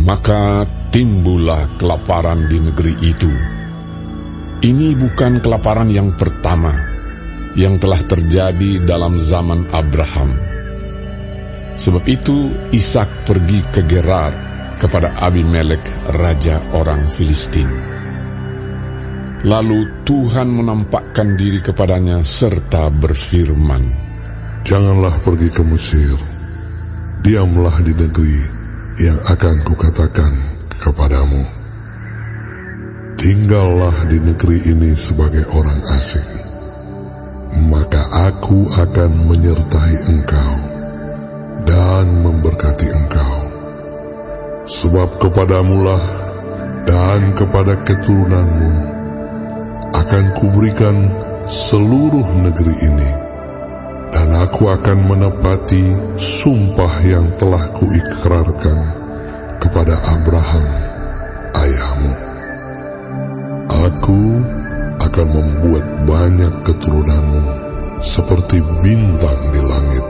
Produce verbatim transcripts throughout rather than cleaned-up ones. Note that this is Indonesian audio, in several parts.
Maka timbullah kelaparan di negeri itu. Ini bukan kelaparan yang pertama yang telah terjadi dalam zaman Abraham. Sebab itu Ishak pergi ke Gerar kepada Abimelek, raja orang Filistin. Lalu Tuhan menampakkan diri kepadanya serta berfirman, "Janganlah pergi ke Mesir, diamlah di negeri yang akan kukatakan kepadamu. Tinggallah di negeri ini sebagai orang asing, maka aku akan menyertai engkau dan memberkati engkau. Sebab kepadamulah dan kepada keturunanmu akan kuberikan seluruh negeri ini, dan aku akan menepati sumpah yang telah kuikrarkan kepada Abraham ayahmu. Aku akan membuat banyak keturunanmu seperti bintang di langit.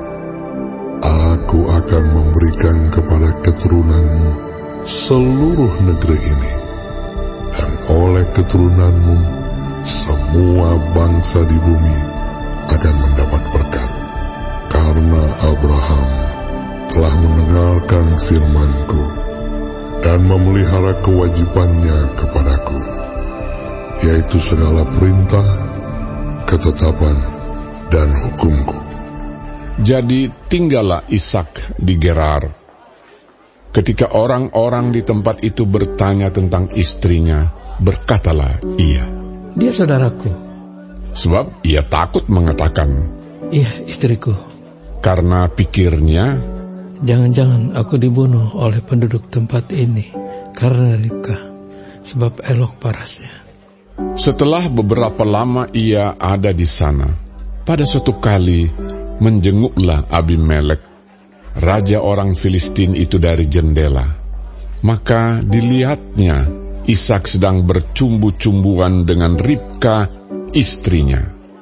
Aku akan memberikan kepada keturunanmu seluruh negeri ini, dan oleh keturunanmu semua bangsa di bumi akan mendapat berkat, karena Abraham telah mendengarkan firman-Ku dan memelihara kewajibannya kepadaku, yaitu segala perintah, ketetapan, dan hukum-Ku." Jadi tinggallah Ishak di Gerar. Ketika orang-orang di tempat itu bertanya tentang istrinya, berkatalah ia, "Dia saudaraku." Sebab ia takut mengatakan, "Iya, istriku." Karena pikirnya, "Jangan-jangan aku dibunuh oleh penduduk tempat ini karena Ribka, sebab elok parasnya." Setelah beberapa lama ia ada di sana, pada suatu kali menjenguklah Abimelek, raja orang Filistin itu dari jendela. Maka dilihatnya Ishak sedang bercumbu-cumbuan dengan Ribka, istrinya.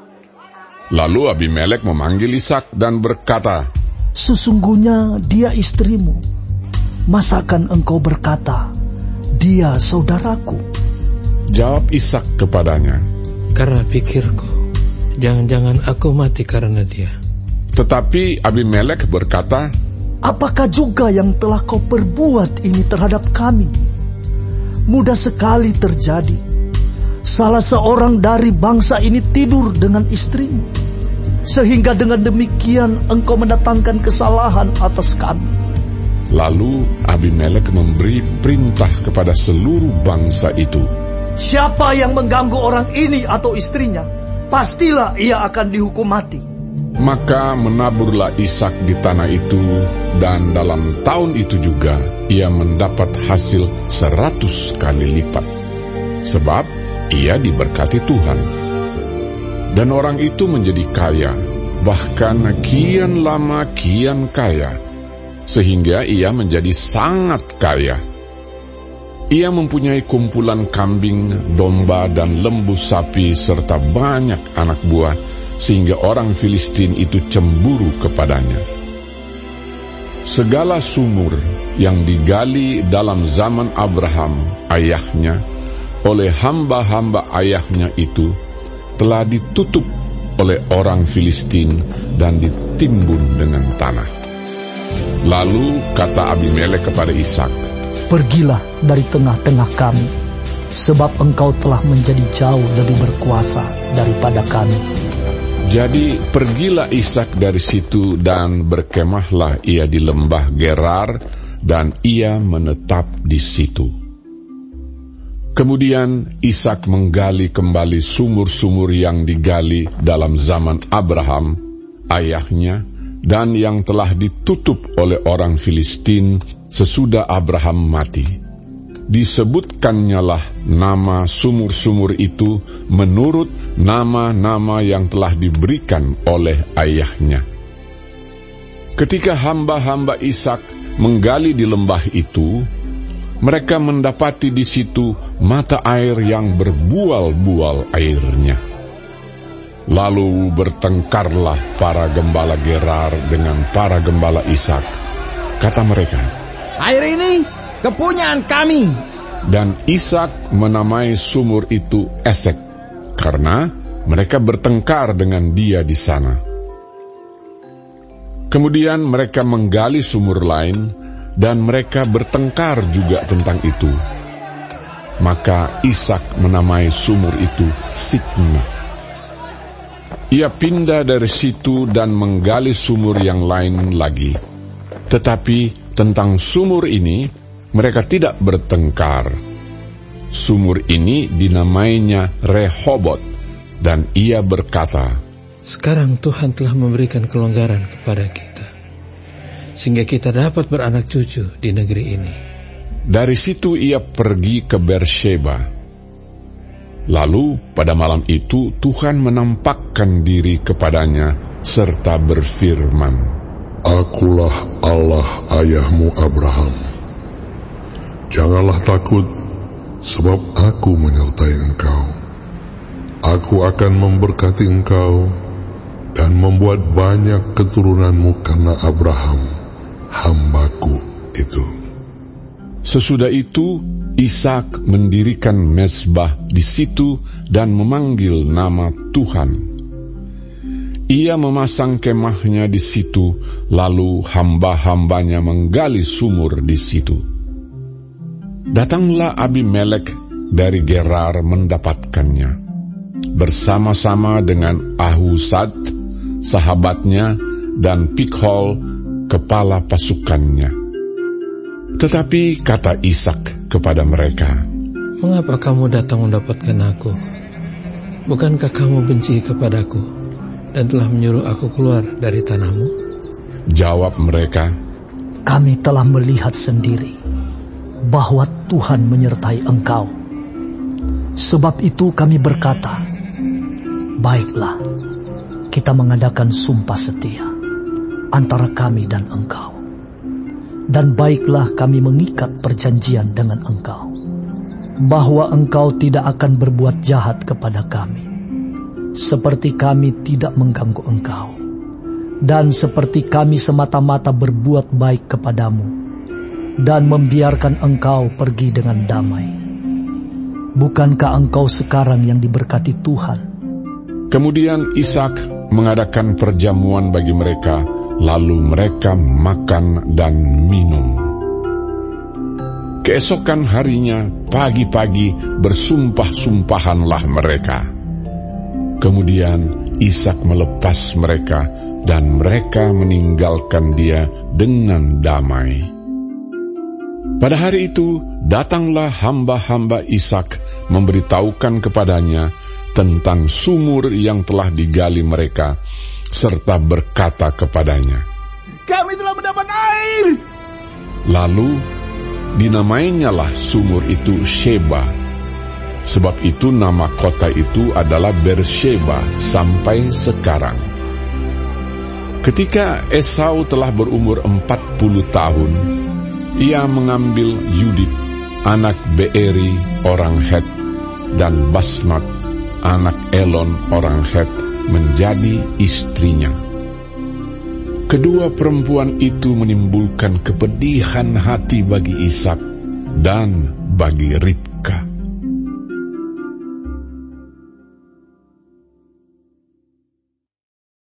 Lalu Abimelek memanggil Ishak dan berkata, "Sesungguhnya dia istrimu. Masakan engkau berkata, dia saudaraku?" Jawab Ishak kepadanya, "Karena pikirku, jangan-jangan aku mati karena dia." Tetapi Abimelek berkata, "Apakah juga yang telah kau perbuat ini terhadap kami? Mudah sekali terjadi. Salah seorang dari bangsa ini tidur dengan istrimu, sehingga dengan demikian engkau mendatangkan kesalahan atas kami." Lalu Abimelek memberi perintah kepada seluruh bangsa itu, "Siapa yang mengganggu orang ini atau istrinya, pastilah ia akan dihukum mati." Maka menaburlah Ishak di tanah itu, dan dalam tahun itu juga ia mendapat hasil seratus kali lipat, sebab ia diberkati Tuhan. Dan orang itu menjadi kaya, bahkan kian lama kian kaya, sehingga ia menjadi sangat kaya. Ia mempunyai kumpulan kambing, domba, dan lembu sapi, serta banyak anak buah, sehingga orang Filistin itu cemburu kepadanya. Segala sumur yang digali dalam zaman Abraham ayahnya oleh hamba-hamba ayahnya itu telah ditutup oleh orang Filistin dan ditimbun dengan tanah. Lalu kata Abimelek kepada Ishak, "Pergilah dari tengah-tengah kami, sebab engkau telah menjadi jauh lebih berkuasa daripada kami." Jadi pergilah Ishak dari situ, dan berkemahlah ia di lembah Gerar, dan ia menetap di situ. Kemudian Ishak menggali kembali sumur-sumur yang digali dalam zaman Abraham ayahnya, dan yang telah ditutup oleh orang Filistin sesudah Abraham mati. Disebutkannya nama sumur-sumur itu menurut nama-nama yang telah diberikan oleh ayahnya. Ketika hamba-hamba Ishak menggali di lembah itu, mereka mendapati di situ mata air yang berbual-bual airnya. Lalu bertengkarlah para gembala Gerar dengan para gembala Ishak. Kata mereka, "Air ini kepunyaan kami. Dan Ishak menamai sumur itu Esek, karena mereka bertengkar dengan dia di sana. Kemudian mereka menggali sumur lain, dan mereka bertengkar juga tentang itu. Maka Ishak menamai sumur itu Sitna. Ia pindah dari situ dan menggali sumur yang lain lagi. Tetapi tentang sumur ini, mereka tidak bertengkar. Sumur ini dinamainya Rehobot, dan ia berkata, sekarang Tuhan telah memberikan kelonggaran kepada kita, sehingga kita dapat beranak cucu di negeri ini. Dari situ ia pergi ke Beersheba. Lalu pada malam itu Tuhan menampakkan diri kepadanya serta berfirman, Akulah Allah ayahmu Abraham. Janganlah takut, sebab aku menyertai engkau. Aku akan memberkati engkau dan membuat banyak keturunanmu karena Abraham, hambaku itu. Sesudah itu, Ishak mendirikan mezbah di situ dan memanggil nama Tuhan. Ia memasang kemahnya di situ, lalu hamba-hambanya menggali sumur di situ. Datanglah Abimelek dari Gerar mendapatkannya, bersama-sama dengan Ahuzat, sahabatnya, dan Pikhol, kepala pasukannya. Tetapi kata Ishak kepada mereka, mengapa kamu datang mendapatkan aku? Bukankah kamu benci kepadaku dan telah menyuruh aku keluar dari tanahmu? Jawab mereka, kami telah melihat sendiri bahwa Tuhan menyertai engkau. Sebab itu kami berkata, baiklah, kita mengadakan sumpah setia antara kami dan engkau. Dan baiklah kami mengikat perjanjian dengan engkau, bahwa engkau tidak akan berbuat jahat kepada kami, seperti kami tidak mengganggu engkau, dan seperti kami semata-mata berbuat baik kepadamu, dan membiarkan engkau pergi dengan damai. Bukankah engkau sekarang yang diberkati Tuhan? Kemudian Ishak mengadakan perjamuan bagi mereka, lalu mereka makan dan minum. Keesokan harinya, pagi-pagi bersumpah-sumpahanlah mereka. Kemudian Ishak melepas mereka, dan mereka meninggalkan dia dengan damai. Pada hari itu, datanglah hamba-hamba Ishak memberitahukan kepadanya tentang sumur yang telah digali mereka, serta berkata kepadanya, kami telah mendapat air. Lalu dinamainyalah sumur itu Sheba. Sebab itu nama kota itu adalah Beersheba sampai sekarang. Ketika Esau telah berumur empat puluh tahun, ia mengambil Yudit, anak Beeri orang Het, dan Basmat, anak Elon orang Het, menjadi istrinya. Kedua perempuan itu menimbulkan kepedihan hati bagi Ishak dan bagi Ribka.